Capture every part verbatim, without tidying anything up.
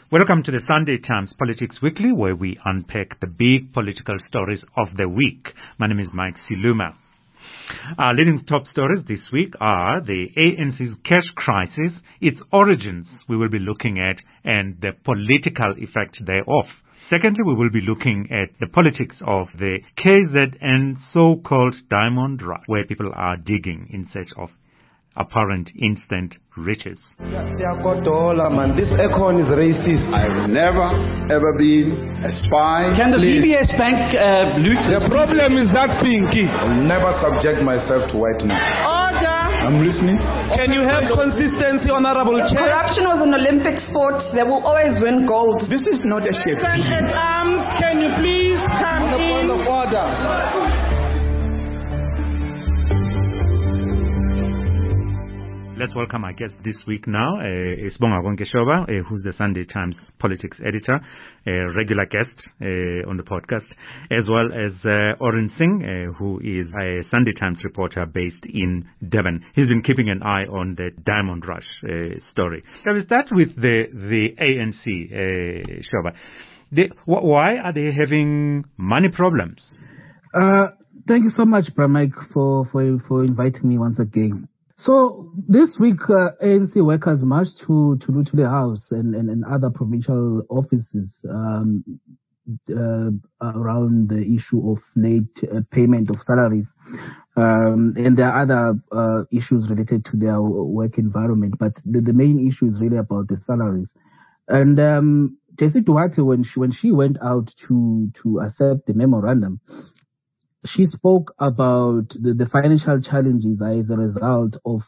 Welcome to the Sunday Times Politics Weekly, where we unpack the big political stories of the week. My name is Mike Siluma. Our leading top stories this week are the A N C's cash crisis, its origins we will be looking at, and the political effect thereof. Secondly, we will be looking at the politics of the K Z N so-called diamond rush, where people are digging in search of apparent instant riches. This econ is racist. I've never ever been a spy. Can the D B S Bank uh, loot? The problem is that pinky. I'll never subject myself to whiteness. Order! I'm listening. Can you have consistency, Honorable Chair? Corruption was an Olympic sport. They will always win gold. This is not a ship. At arms, can you please come in? Order. Let's welcome our guest this week now, uh, Sibonga Ngonkeshoba, uh, who's the Sunday Times politics editor, a regular guest uh, on the podcast, as well as uh, Oren Singh, uh, who is a Sunday Times reporter based in Devon. He's been keeping an eye on the Diamond Rush uh, story. Shall we start with the, the A N C, uh, Shoba? They, wh- why are they having money problems? Uh, thank you so much, Bramike, for, for, for inviting me once again. So this week, uh, A N C workers marched to to Lutule House and, and, and other provincial offices um, uh, around the issue of late uh, payment of salaries, um, and there are other uh, issues related to their work environment. But the, the main issue is really about the salaries. And um, Jessie Duarte, when she when she went out to to accept the memorandum, she spoke about the, the financial challenges as a result of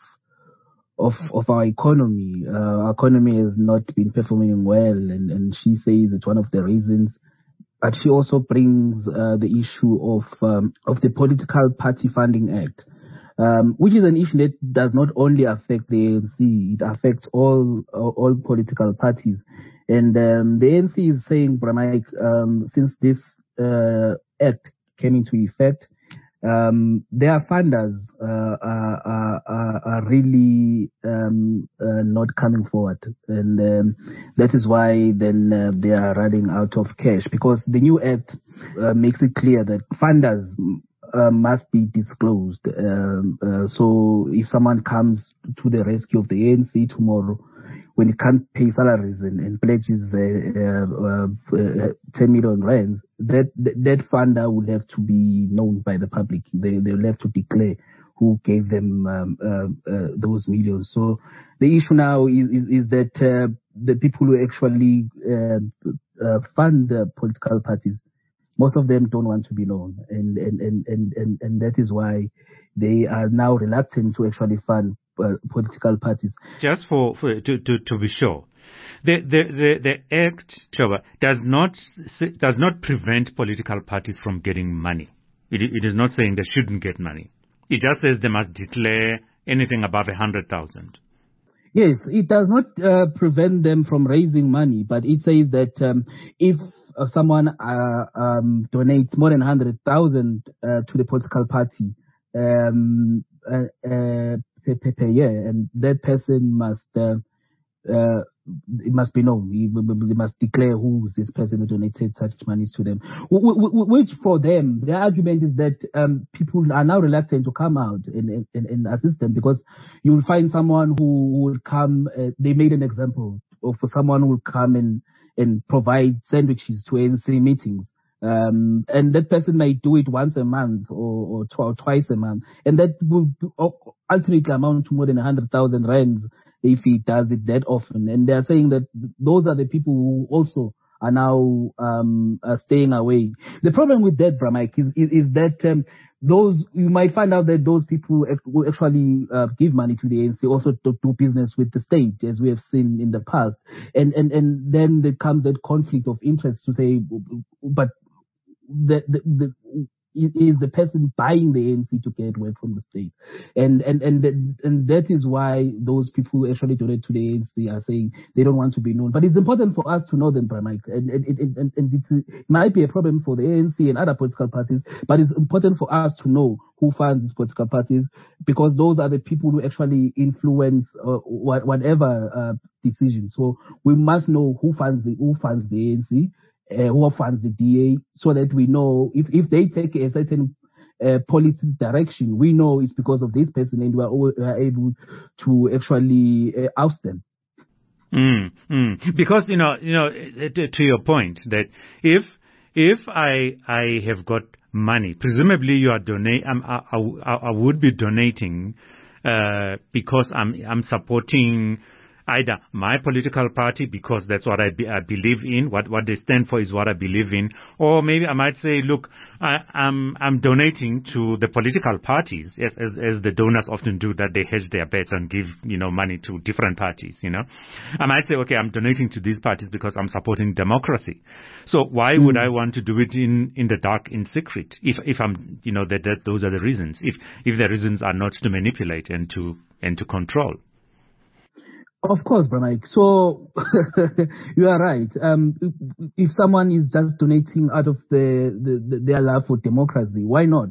of of our economy. Uh, our economy has not been performing well, and, and she says it's one of the reasons. But she also brings uh, the issue of um, of the Political Party Funding Act, um, which is an issue that does not only affect the A N C, it affects all all, all political parties. And um, the A N C is saying, Bramike, um, since this uh, act came into effect, um, their funders uh, are, are, are really um, uh, not coming forward, and um, that is why then uh, they are running out of cash, because the new act uh, makes it clear that funders uh, must be disclosed. Um, uh, so if someone comes to the rescue of the A N C tomorrow, when it can't pay salaries and, and pledges the uh, uh, uh, ten million rands, that, that that funder will have to be known by the public. They they will have to declare who gave them um, uh, uh, those millions. So the issue now is is, is that uh, the people who actually uh, uh, fund the political parties, most of them don't want to be known, and and and and and, and that is why they are now reluctant to actually fund Uh, political parties. Just for, for to, to to be sure, the the the, the act, Choba, does not does not prevent political parties from getting money. It, it is not saying they shouldn't get money. It just says they must declare anything above a hundred thousand. Yes, it does not uh, prevent them from raising money, but it says that um, if uh, someone uh, um, donates more than a hundred thousand uh, to the political party, um, uh, uh, Per, per, per year, and that person must uh, uh, it must be known. They must declare who is this person who donated such monies to them. Which for them, their argument is that um, people are now reluctant to come out and, and, and assist them, because you will find someone who will come. Uh, they made an example of someone who will come and and provide sandwiches to A N C meetings. Um, and that person may do it once a month or, or, tw- or twice a month. And that will ultimately amount to more than one hundred thousand rands if he does it that often. And they are saying that those are the people who also are now um, are staying away. The problem with that, Bramike, is, is, is that um, those you might find out that those people who actually uh, give money to the A N C also to do business with the state, as we have seen in the past. And, and, and then there comes that conflict of interest to say, but The, the, the, is the person buying the A N C to get work from the state, and and and and that is why those people who actually donate to the A N C are saying they don't want to be known. But it's important for us to know them, Mike, and and, and, and, and it's, it might be a problem for the A N C and other political parties, but it's important for us to know who funds these political parties, because those are the people who actually influence uh, whatever uh, decision. So we must know who funds the who funds the A N C. Uh, who funds the D A, so that we know if, if they take a certain uh, policy direction, we know it's because of this person, and we are, we are able to actually uh, oust them. Mm, mm. Because you know, you know, to, to your point that if if I I have got money, presumably you are donate. I'm, I, I I would be donating uh, because I'm I'm supporting either my political party because that's what I, be, I believe in, what, what they stand for is what I believe in, or maybe I might say, look, I, I'm I'm donating to the political parties, as, as as the donors often do, that they hedge their bets and give, you know, money to different parties, you know. I might say, okay, I'm donating to these parties because I'm supporting democracy. So why mm. would I want to do it in, in the dark, in secret, if if I'm, you know, that, that those are the reasons, if if the reasons are not to manipulate and to and to control. Of course, Mike. So you are right. Um, if someone is just donating out of the, the, the their love for democracy, why not?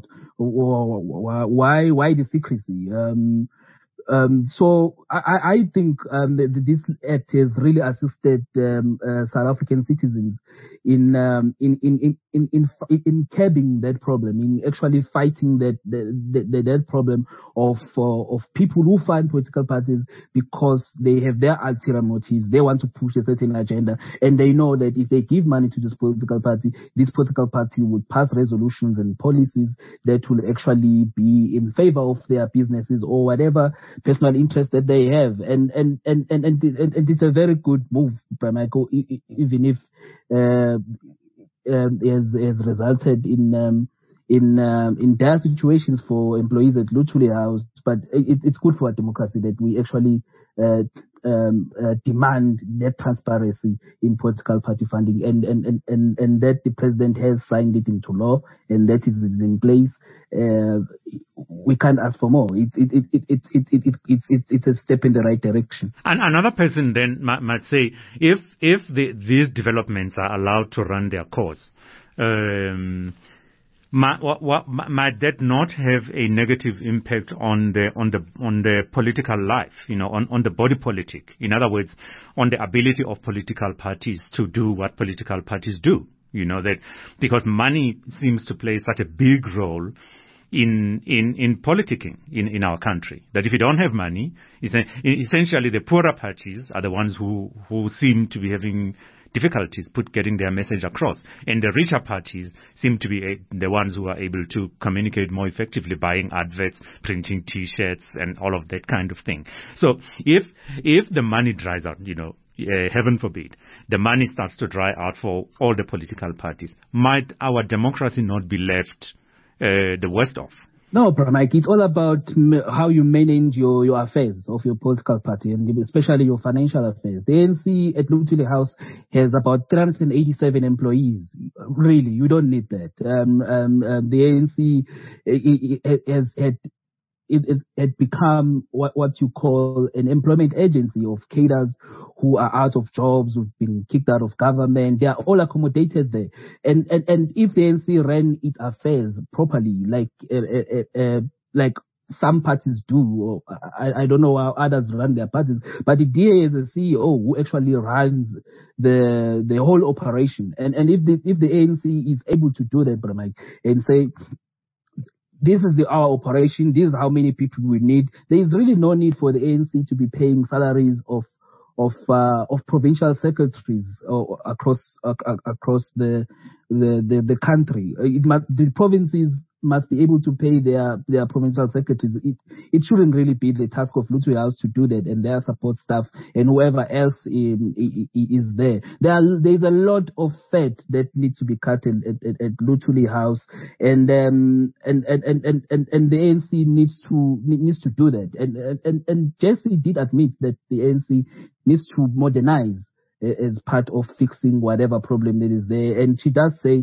Why why the secrecy? Um, um, so I, I think um, that this act has really assisted um, uh, South African citizens in um, in, in, in, in, in, in curbing that problem, in actually fighting that that, that, that problem of uh, of people who fund political parties because they have their ulterior motives. They want to push a certain agenda, and they know that if they give money to this political party, this political party would pass resolutions and policies that will actually be in favor of their businesses or whatever personal interest that they have. And and and and, and, and, and it's a very good move by Michael, even if uh, um, has has resulted in um, in um, in dire situations for employees at Luthuli House. But it, it's good for our democracy that we actually uh, um, uh, demand that transparency in political party funding, and and, and, and and that the president has signed it into law, and that is in place. Uh, we can't ask for more. It it it it it it, it, it it's it's it's a step in the right direction. And another person then might, might say, if if the, these developments are allowed to run their course, um, Might, what, what, might that not have a negative impact on the on the on the political life, you know, on, on the body politic? In other words, on the ability of political parties to do what political parties do. You know, that because money seems to play such a big role in in in politicking in, in our country, that if you don't have money, essentially the poorer parties are the ones who who seem to be having difficulties put getting their message across, and the richer parties seem to be a, the ones who are able to communicate more effectively, buying adverts, printing T-shirts, and all of that kind of thing. So if if the money dries out, you know, uh, heaven forbid, the money starts to dry out for all the political parties, might our democracy not be left uh, the worst off? No, Mike, it's all about how you manage your, your affairs of your political party, and especially your financial affairs. The A N C at Luthuli House has about three hundred eighty-seven employees. Really, you don't need that. Um, um, um, the A N C it, it has had It, it had become what, what you call an employment agency of cadres who are out of jobs, who've been kicked out of government. They are all accommodated there. And and, and if the A N C ran its affairs properly, like uh, uh, uh, like some parties do, or I, I don't know how others run their parties, but the D A is a C E O who actually runs the the whole operation. And and if the if the A N C is able to do that, Mike, and say, this is the our operation, this is how many people we need, there is really no need for the A N C to be paying salaries of of uh, of provincial secretaries uh, across uh, across the the, the the country. It must, the provinces must be able to pay their their provincial secretaries. It it shouldn't really be the task of Luthuli House to do that, and their support staff and whoever else in, in, is there. There are, there's a lot of fat that needs to be cut at, at, at Luthuli House, and um and and, and, and, and and the A N C needs to needs to do that. And and and Jessie did admit that the A N C needs to modernize as part of fixing whatever problem that is there, and she does say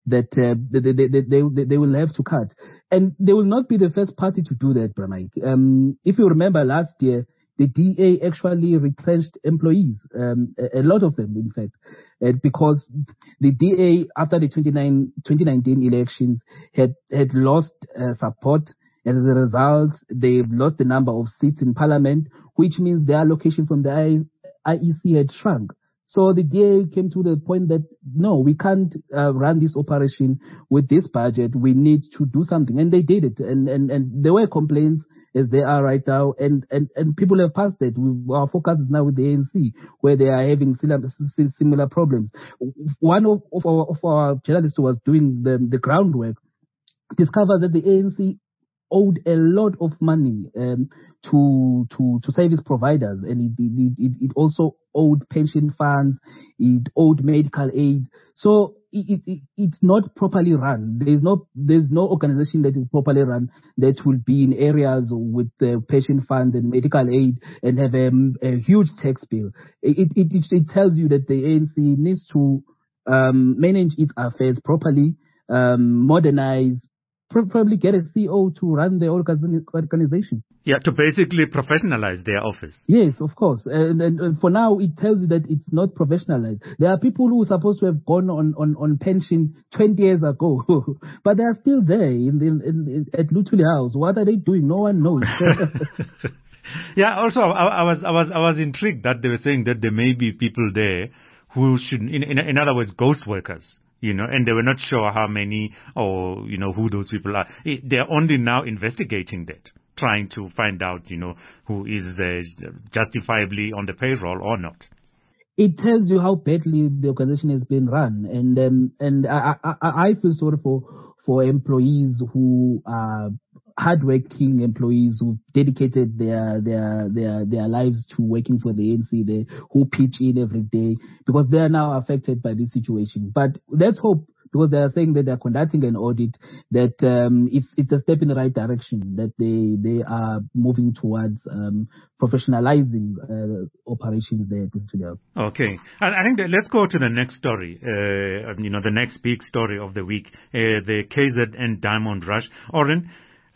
that uh, they, they, they, they, they will have to cut. And they will not be the first party to do that, Bramike. Um, if you remember last year, the D A actually retrenched employees, um, a, a lot of them, in fact, uh, because the D A, after the twenty nineteen elections, had, had lost uh, support. And as a result, they've lost the number of seats in parliament, which means their allocation from the I E C had shrunk. So the D A came to the point that, no, we can't uh, run this operation with this budget. We need to do something. And they did it. And, and, and there were complaints as they are right now. And, and, and people have passed it. We, our focus is now with the A N C, where they are having similar, similar problems. One of, of, our, of our journalists who was doing the, the groundwork discovered that the A N C owed a lot of money um, to to to service providers, and it, it it it also owed pension funds, it owed medical aid. So it, it it's not properly run. There's no there's no organization that is properly run that will be in areas with uh, pension funds and medical aid and have a, a huge tax bill. It, it it it tells you that the A N C needs to um, manage its affairs properly, um, modernize. Probably get a C E O to run the organization. Yeah, to basically professionalize their office. Yes, of course. And, and, and for now, it tells you that it's not professionalized. There are people who are supposed to have gone on, on, on pension twenty years ago, but they are still there in, in, in, at Luthuli House. What are they doing? No one knows. Yeah, also, I, I was I was, I was intrigued that they were saying that there may be people there who should, in, in, in other words, ghost workers. You know, and they were not sure how many or, you know, who those people are. It, they're only now investigating that, trying to find out, you know, who is the justifiably on the payroll or not. It tells you how badly the organization has been run. And um, and I, I, I feel sorry for, for employees who are hardworking employees who dedicated their their their their lives to working for the A N C, they, who pitch in every day, because they are now affected by this situation. But let's hope, because they are saying that they are conducting an audit, that um, it's it's a step in the right direction, that they they are moving towards um, professionalizing uh, operations there. Okay, and I think that let's go to the next story. Uh, you know, the next big story of the week, uh, the K Z N Diamond Rush. Oren,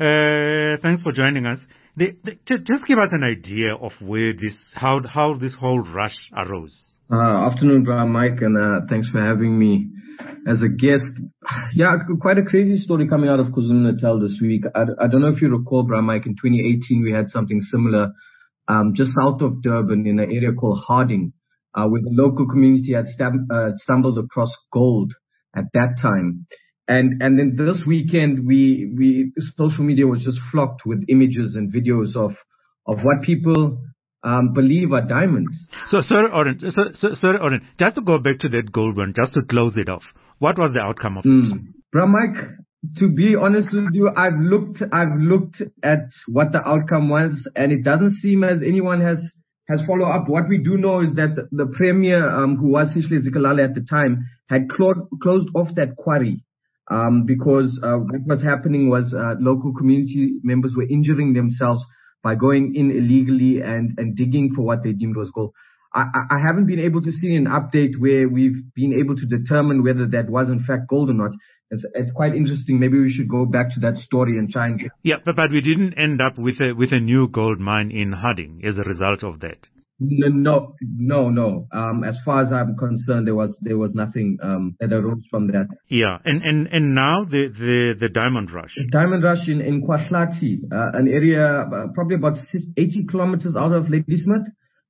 Uh, thanks for joining us. The, the, just give us an idea of where this, how how this whole rush arose. Uh, afternoon, Brian, Mike, and uh, thanks for having me as a guest. Yeah, quite a crazy story coming out of KwaZulu-Natal this week. I, I don't know if you recall, Brian, Mike, in twenty eighteen we had something similar um, just south of Durban in an area called Harding, uh, where the local community had stam- uh, stumbled across gold at that time. And and then this weekend, we we social media was just flocked with images and videos of of what people um, believe are diamonds. So, Sir Oren, so, so, Sir Oren, just to go back to that gold one, just to close it off, what was the outcome of mm. it? Bro, Mike, to be honest with you, I've looked I've looked at what the outcome was, and it doesn't seem as anyone has has followed up. What we do know is that the, the premier, um, who was Sihle Zikalala at the time, had clo- closed off that quarry. Um, because uh, what was happening was uh, local community members were injuring themselves by going in illegally and, and digging for what they deemed was gold. I, I haven't been able to see an update where we've been able to determine whether that was in fact gold or not. It's, it's quite interesting. Maybe we should go back to that story and try and get... Yeah, but, but we didn't end up with a, with a new gold mine in Harding as a result of that. No, no, no, no. Um, as far as I'm concerned, there was there was nothing um, that arose from that. Yeah, and and, and now the, the, the Diamond Rush. The Diamond Rush in in KwaShlathi, uh, an area uh, probably about eighty kilometers out of Ladysmith.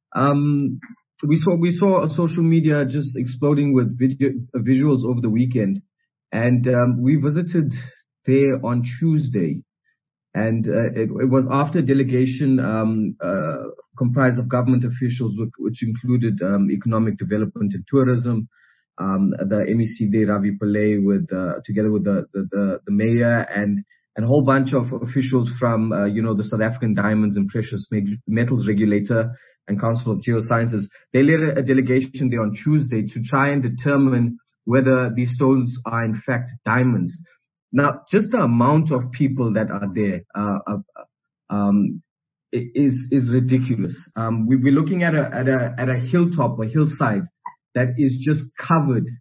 Um, we saw we saw social media just exploding with video, uh, visuals over the weekend, and um, we visited there on Tuesday. And uh, it, it was after a delegation um, uh, comprised of government officials, which, which included um, economic development and tourism, um, the M E C there, Ravi Pillay, with uh, together with the, the, the, the mayor and, and a whole bunch of officials from, uh, you know, the South African Diamonds and Precious Metals Regulator and Council of Geosciences. They led a delegation there on Tuesday to try and determine whether these stones are in fact diamonds. Now, just the amount of people that are there uh, uh, um, is is ridiculous. Um, we, we're looking at a at a at a hilltop or hillside that is just covered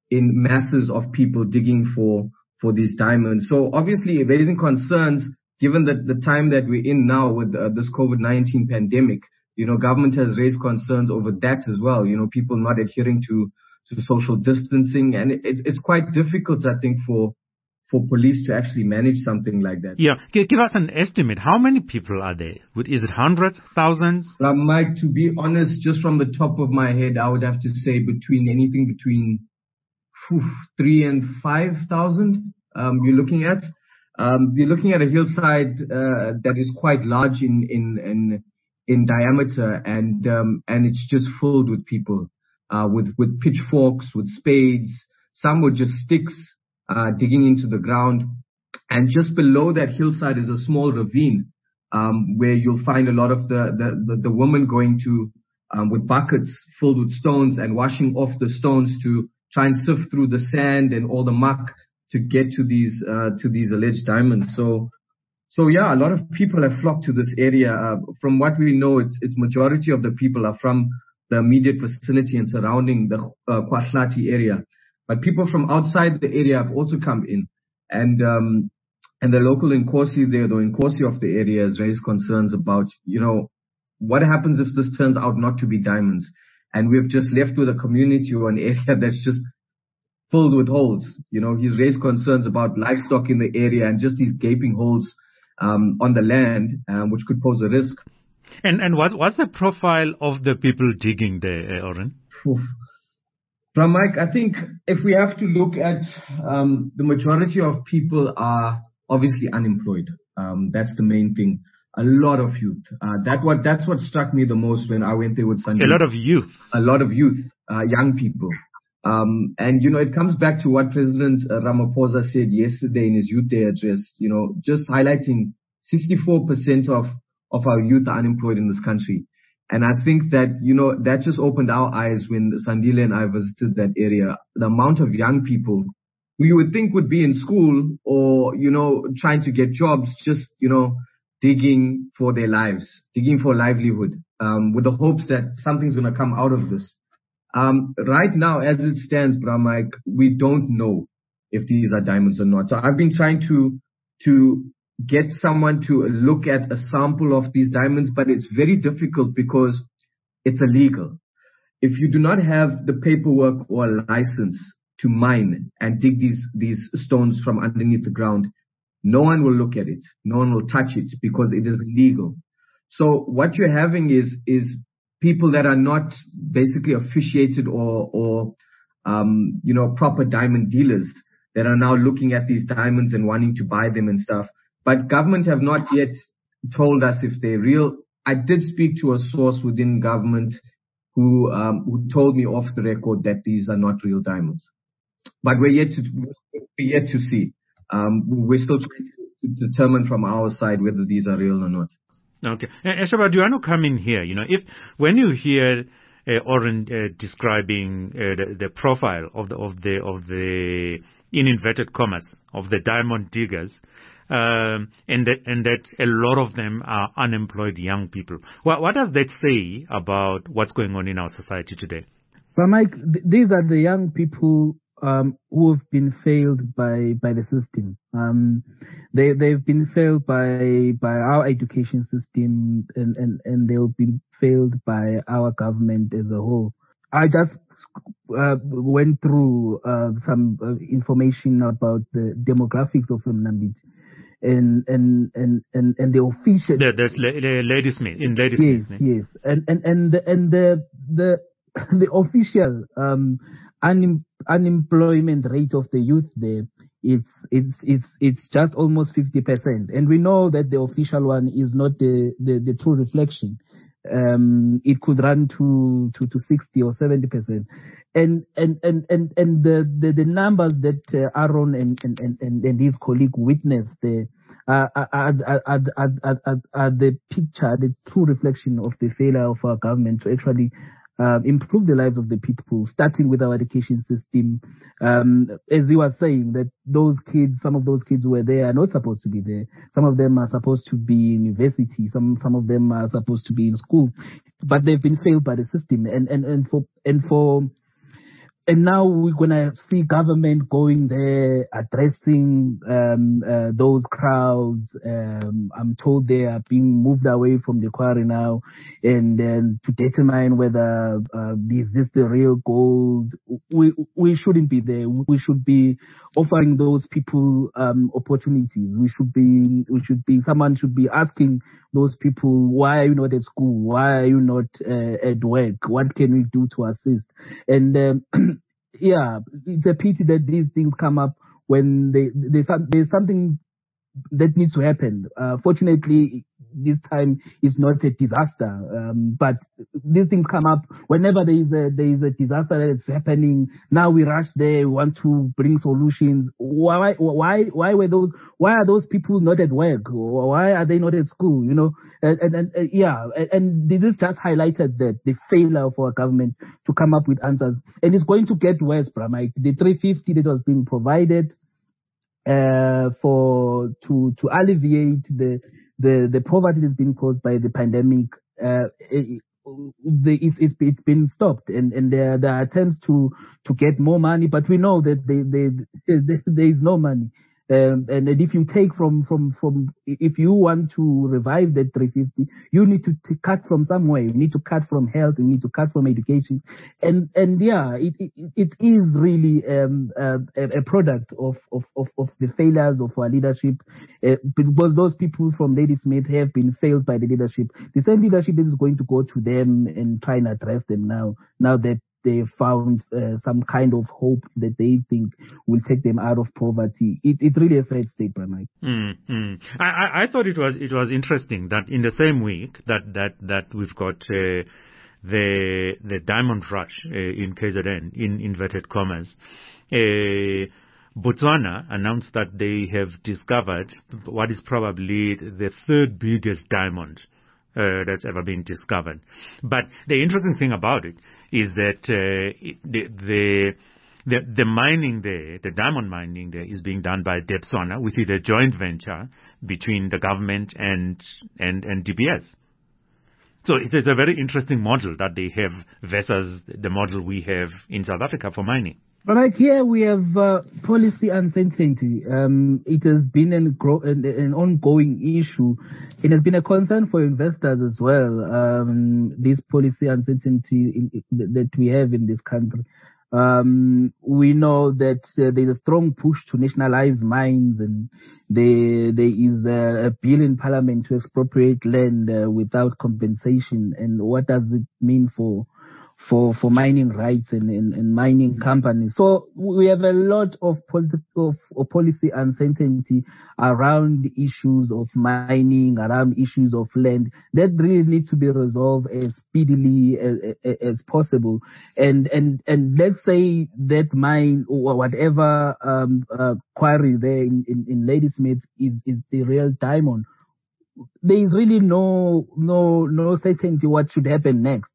in masses of people digging for, for these diamonds. So obviously raising concerns, given that the time that we're in now with uh, this COVID nineteen pandemic, you know, government has raised concerns over that as well. You know, people not adhering to, to social distancing. And it, it's quite difficult, I think, for, for police to actually manage something like that. Yeah. G- give us an estimate. How many people are there? Is it hundreds, thousands? Uh, Mike, to be honest, just from the top of my head, I would have to say between anything between whew, three and five thousand. Um, you're looking at, um, you're looking at a hillside uh, that is quite large in in in, in diameter, and um, and it's just filled with people, uh, with with pitchforks, with spades. Some with just sticks. Uh, digging into the ground, and just below that hillside is a small ravine um, where you'll find a lot of the the, the, the women going to um, with buckets filled with stones and washing off the stones to try and sift through the sand and all the muck to get to these uh, to these alleged diamonds. So, so yeah, a lot of people have flocked to this area. Uh, from what we know, it's it's majority of the people are from the immediate vicinity and surrounding the uh, KwaShlathi area. But people from outside the area have also come in, and um, and the local Inkosi there, the Inkosi of the area, has raised concerns about, you know, what happens if this turns out not to be diamonds, and we've just left with a community or an area that's just filled with holes. You know, he's raised concerns about livestock in the area and just these gaping holes um, on the land, um, which could pose a risk. And and what what's the profile of the people digging there, Oren? Oof. From Mike, I think if we have to look at um, the majority of people are obviously unemployed. Um, that's the main thing. A lot of youth. Uh, that what that's what struck me the most when I went there with Sandy. A lot of youth. A lot of youth, uh, young people. Um, and you know, it comes back to what President Ramaphosa said yesterday in his Youth Day address. You know, just highlighting sixty-four percent of of our youth are unemployed in this country. And I think that, you know, that just opened our eyes when Sandile and I visited that area. The amount of young people who you would think would be in school or, you know, trying to get jobs, just, you know, digging for their lives, digging for livelihood, um, with the hopes that something's going to come out of this. Um, right now, as it stands, Bra Mike, we don't know if these are diamonds or not. So I've been trying to, to, get someone to look at a sample of these diamonds, but it's very difficult because it's illegal. If you do not have the paperwork or a license to mine and dig these, these stones from underneath the ground, no one will look at it. No one will touch it because it is illegal. So what you're having is, is people that are not basically officiated or, or, um, you know, proper diamond dealers that are now looking at these diamonds and wanting to buy them and stuff. But government have not yet told us if they're real. I did speak to a source within government who um, who told me off the record that these are not real diamonds. But we're yet to we're yet to see. Um, we're still trying to determine from our side whether these are real or not. Okay, Eshaba, do you want to come in here? You know, if when you hear uh, Oren uh, describing uh, the, the profile of the of the of the in inverted commas of the diamond diggers. Um, and that, and that a lot of them are unemployed young people. What, what does that say about what's going on in our society today? But Mike, th- these are the young people um, who have been failed by, by the system. Um, they they've been failed by by our education system, and, and, and they've been failed by our government as a whole. I just uh, went through uh, some uh, information about the demographics of Mnambithi. And, and, and, and, and the official. The, there's la- Ladysmith, in Ladysmith. Yes, yes. And, and, and, the, and the, the, the official, um, un- unemployment rate of the youth there, it's, it's, it's, it's just almost fifty percent. And we know that the official one is not the, the, the true reflection. Um, it could run to, to, to sixty or seventy percent. And, and, and, and, and the, the, the numbers that uh, Aaron and, and, and, and his colleague witnessed there uh, are, are, are, are, are, are the picture, the true reflection of the failure of our government to actually uh, improve the lives of the people, starting with our education system. Um, as you were saying, that those kids, some of those kids who were there are not supposed to be there. Some of them are supposed to be in university. Some, some of them are supposed to be in school, but they've been failed by the system. And, and, and for, and for, and now we're going to see government going there, addressing um, uh, those crowds. Um, I'm told they are being moved away from the quarry now, and then to determine whether uh, is this the real gold. We we shouldn't be there. We should be offering those people um, opportunities. We should be we should be someone should be asking those people, why are you not at school? Why are you not uh, at work? What can we do to assist? And um, yeah, it's a pity that these things come up when they, they, there's something that needs to happen. Uh, fortunately, this time it's not a disaster, um, but these things come up whenever there is a there is a disaster that's happening. Now we rush there, we want to bring solutions. Why why why were those why are those people not at work? Why are they not at school? You know, and, and, and uh, yeah, and this just highlighted that the failure of our government to come up with answers, and it's going to get worse, Bramike. The three fifty that was being provided uh, for to to alleviate the the the poverty that's been caused by the pandemic, uh, it, the, it's, it's it's been stopped, and and there there are attempts to to get more money, but we know that they, they, they, there is no money. Um, and, and if you take from, from, from, if you want to revive that three fifty, you need to, to cut from somewhere. You need to cut from health. You need to cut from education. And, and yeah, it, it, it is really, um, uh, a, a product of, of, of, of the failures of our leadership, uh, because those people from Ladysmith have been failed by the leadership. The same leadership is going to go to them and try and address them now, now that they found uh, some kind of hope that they think will take them out of poverty. It, it's really a sad state, Mike. Mm-hmm. I, I, I thought it was it was interesting that in the same week that that that we've got uh, the the diamond rush uh, in K Z N, in inverted commas, uh, Botswana announced that they have discovered what is probably the third biggest diamond Uh, that's ever been discovered. But the interesting thing about it is that uh, the, the the the mining there, the diamond mining there, is being done by Debswana, with it a joint venture between the government and and and D B S. So it's, it's a very interesting model that they have versus the model we have in South Africa for mining. But like here we have uh, policy uncertainty. Um, it has been an, gro- an, an ongoing issue. It has been a concern for investors as well. Um, this policy uncertainty in, in, that we have in this country. Um, we know that uh, there is a strong push to nationalize mines, and there there is a, a bill in Parliament to expropriate land uh, without compensation. And what does it mean for? for for mining rights and, and, and mining companies. So we have a lot of political of policy uncertainty around the issues of mining, around issues of land, that really needs to be resolved as speedily as, as possible. And and and let's say that mine or whatever um, uh, quarry there in, in, in Ladysmith is, is the real diamond. There is really no no no certainty what should happen next.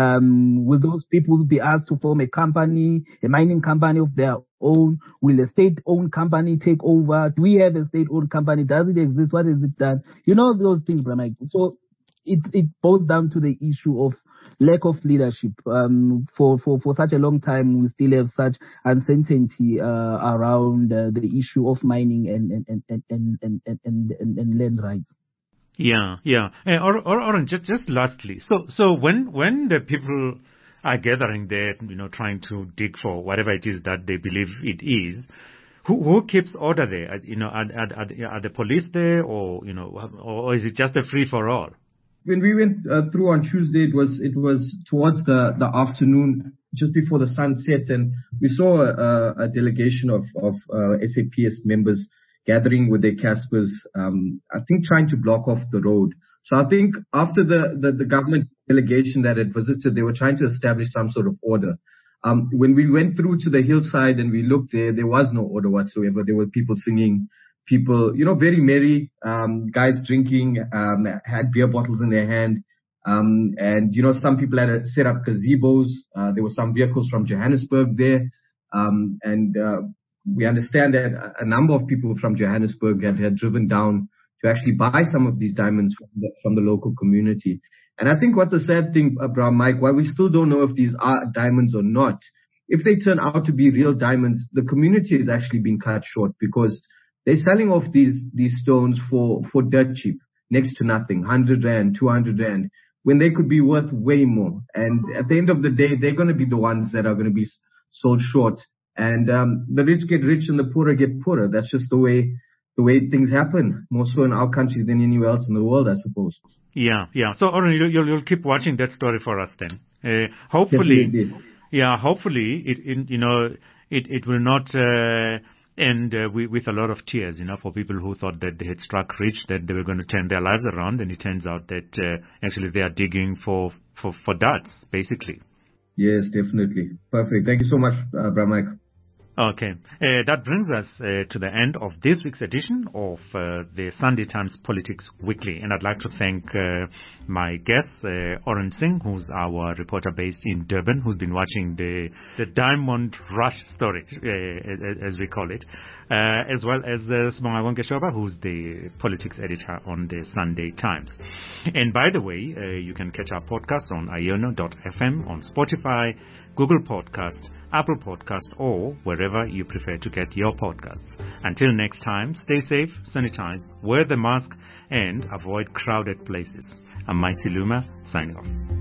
Um, will those people be asked to form a company, a mining company of their own? Will a state-owned company take over? Do we have a state-owned company? Does it exist? What is it done? You know those things, Bramike. So it it boils down to the issue of lack of leadership. Um, for for for such a long time, we still have such uncertainty uh, around uh, the issue of mining and and and and and and, and, and, and land rights. Yeah, yeah. Uh, or, or, or just, just lastly, so, so when, when the people are gathering there, you know, trying to dig for whatever it is that they believe it is, who, who keeps order there? You know, are, are, are the police there, or, you know, or is it just a free for all? When we went uh, through on Tuesday, it was, it was towards the, the afternoon, just before the sun set, and we saw a, a delegation of, of uh, S A P S members gathering with their Caspers, um, I think trying to block off the road. So I think after the, the, the government delegation that had visited, they were trying to establish some sort of order. Um, when we went through to the hillside and we looked there, there was no order whatsoever. There were people singing, people, you know, very merry, um, guys drinking, um, had beer bottles in their hand. Um, and, you know, some people had set up gazebos. Uh, there were some vehicles from Johannesburg there. Um, and, uh, we understand that a number of people from Johannesburg had, had driven down to actually buy some of these diamonds from the, from the local community. And I think what's the sad thing, Abraham, Mike, why we still don't know if these are diamonds or not, if they turn out to be real diamonds, the community is actually being cut short because they're selling off these, these stones for, for dirt cheap, next to nothing, one hundred rand, two hundred rand, when they could be worth way more. And at the end of the day, they're going to be the ones that are going to be sold short. And um, the rich get rich and the poorer get poorer. That's just the way the way things happen, more so in our country than anywhere else in the world, I suppose. Yeah, yeah. So, Oren, you'll, you'll, you'll keep watching that story for us then. Uh, hopefully, Definitely. yeah, hopefully, it, it you know, it, it will not uh, end uh, with, with a lot of tears, you know, for people who thought that they had struck rich, that they were going to turn their lives around, and it turns out that uh, actually they are digging for, for, for darts, basically. Yes, definitely. Perfect. Thank you so much, uh, Bra Mike. Okay. Uh, that brings us uh, to the end of this week's edition of uh, the Sunday Times Politics Weekly. And I'd like to thank uh, my guest, uh, Oren Singh, who's our reporter based in Durban, who's been watching the, the Diamond Rush story, uh, as we call it, uh, as well as uh, Sibonga Shoba, who's the politics editor on the Sunday Times. And by the way, uh, you can catch our podcast on iono dot f m, on Spotify, Google Podcast, Apple Podcast, or wherever you prefer to get your podcasts. Until next time, stay safe, sanitize, wear the mask, and avoid crowded places. I'm Mike Siluma, signing off.